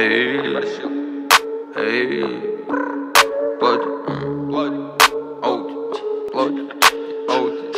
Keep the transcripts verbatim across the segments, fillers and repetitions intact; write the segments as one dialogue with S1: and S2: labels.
S1: Эй, эй, плоть, плоть, аутич, плоть, аутич.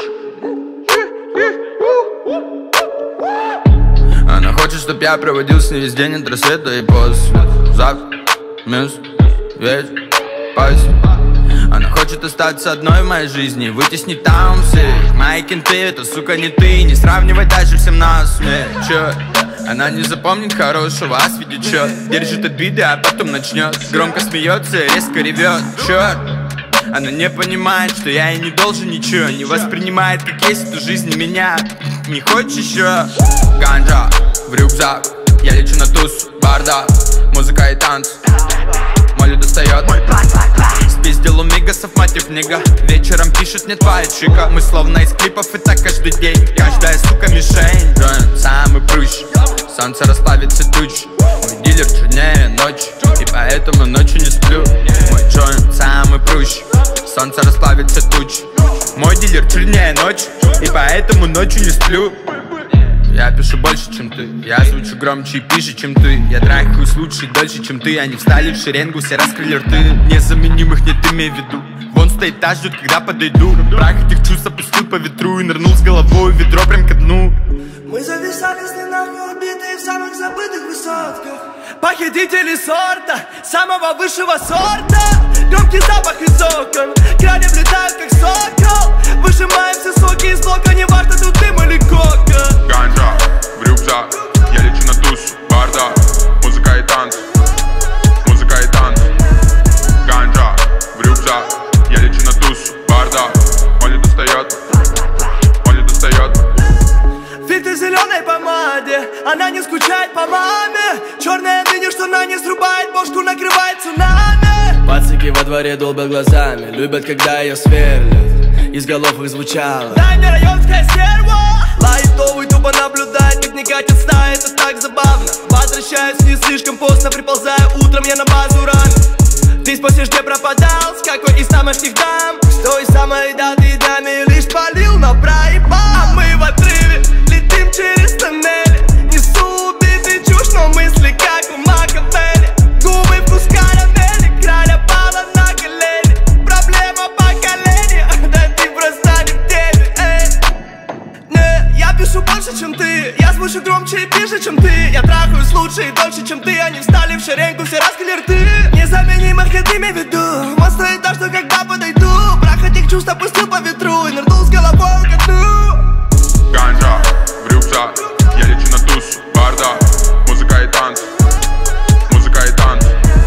S1: Она хочет, чтоб я проводил с ней весь день от рассвета и после. Завтра, мисс, вечер, пасть. Она хочет остаться одной в моей жизни, вытеснить там всех. Мои кенты, это, сука, не ты. Не сравнивай дальше всем нас, мне, чё? Она не запомнит хорошего, а свидит чё. Держит обиды, а потом начнет. Громко смеется, резко ревет, чёрт. Она не понимает, что я ей не должен ничего. Не воспринимает, как есть эту жизнь меня. Не хочешь еще? Ганджа в рюкзак. Я лечу на туз, бардак. Музыка и танцы. Молли достает мой план, план, план. Спиздил у мигасов, мотив нига. Вечером пишет мне твоя чика. Мы словно из клипов, и так каждый день. Каждая, сука, мишень. Джойнт самый прыщ. Солнце расплавится туч. Мой дилер чернее ночи, и поэтому ночью не сплю. Мой джойнт самый прыщ. Солнце расплавится туч. Мой дилер чернее ночи, и поэтому ночью не сплю. Я пишу больше, чем ты. Я звучу громче и пише, чем ты. Я трахаюсь лучше и дольше, чем ты. Они встали в шеренгу, все раскрыли рты. Незаменимых нет, имей в виду. Вон стоит та, ждет, когда подойду. Прах этих чувств опустил по ветру и нырнул с головой в ведро прям ко дну.
S2: Мы зависали с ненахуй убитые в самых забытых высотках. Похитители сорта, самого высшего сорта. Громкий запах из окон, крани влетают как сокол. Выжимаем все соки из блока, не важно, тут дым или кока.
S1: Ганджа в рюкзак, я лечу на туз, бардак. Музыка и танцы, музыка и танцы. Ганджа в рюкзак, я лечу на туз, бардак. Молли достает, Молли достает.
S2: Фильтр в зеленой помаде, она не скучает по маме. Черная мини, что на не срубает бошку, накрывает цунами. Пацики во дворе долбят глазами, любят, когда ее сверлят. Из голов их звучало: дай мне районская стерва. Лайтовый тупо наблюдает, как не катит стая, это так забавно. Возвращаюсь не слишком поздно, приползаю утром я на базу рано. Ты спросишь, где пропадал, с какой из тамошних дам? С той самой даты даме лишь полил на проебал. А мы в отрыве летим через тоннели. Несу убитый чушь, но мысли как у Макавелли. Губы вкус карамели, краля пала на колени. Проблема поколения, да ты просто не в теме, эй. Не, я пишу больше, чем ты. Я звучу громче и пише, чем ты. Я трахаюсь лучше и дольше, чем ты. Они встали в шеренгу, все раскрыли рты. Незаменимых нет, имей в виду. Он стоит так, что когда подойду, прах этих чувств опустил по ветру и нырнул с головой ко дну.
S1: Ганджа в рюкзак, я лечу на туз, бардак. Музыка и танцы, музыка и танцы.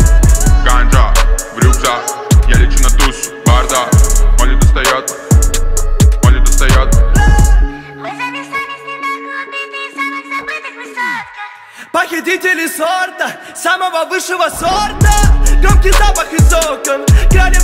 S1: Ганджа в рюкзак, я лечу на туз, бардак. Молли достает, Молли достает.
S3: Мы зависали с ненахуй убитые в самых забытых высотках.
S2: Похитители сорта, самого высшего сорта. Громкий запах из окон, крани